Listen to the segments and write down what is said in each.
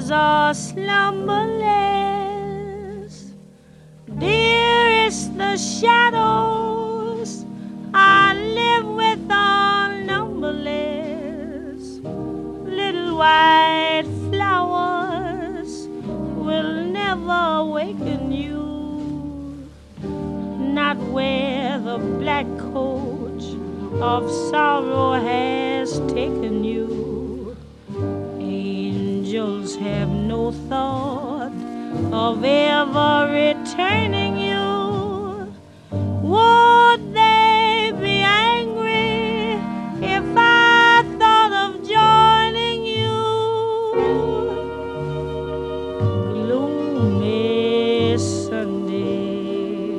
shadows are slumberless. Dearest, the shadows I live with are numberless. Little white flowers will never awaken you, not where the black coach of sorrow has taken you. Angels have no thought of ever returning you. Would they be angry if I thought of joining you? Gloomy Sunday,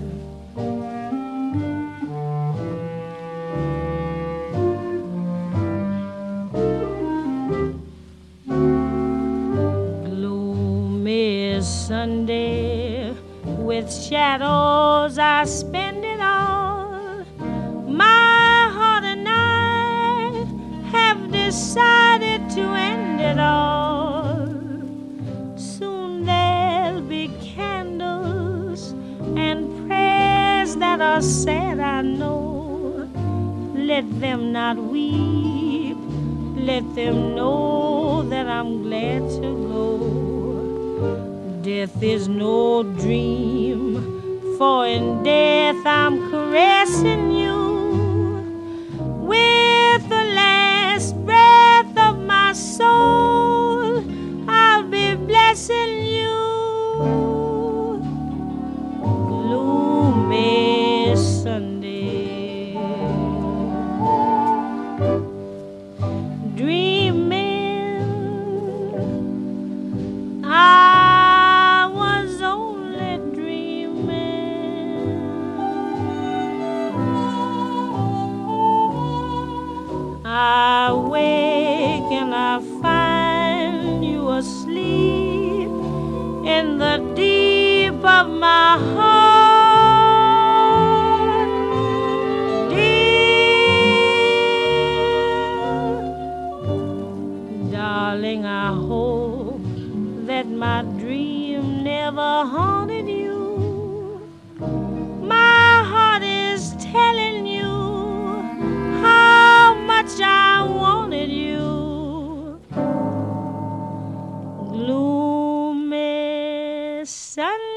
gloomy Sunday, with shadows I spend it all. My heart and I have decided to end it all. Soon there'll be candles and prayers that are sad, I know. Let them not weep, let them know that I'm glad to go. Death is no dream, for in death I'm caressing you. With the last breath of my soul, I'll be blessing you. Gloomy Sunday, dreaming I was only dreaming. I wake and I find you asleep in the deep of my heart. Dear darling, I hope that my dream never haunted you. My heart is telling you how much I wanted you. Gloomy Sunday.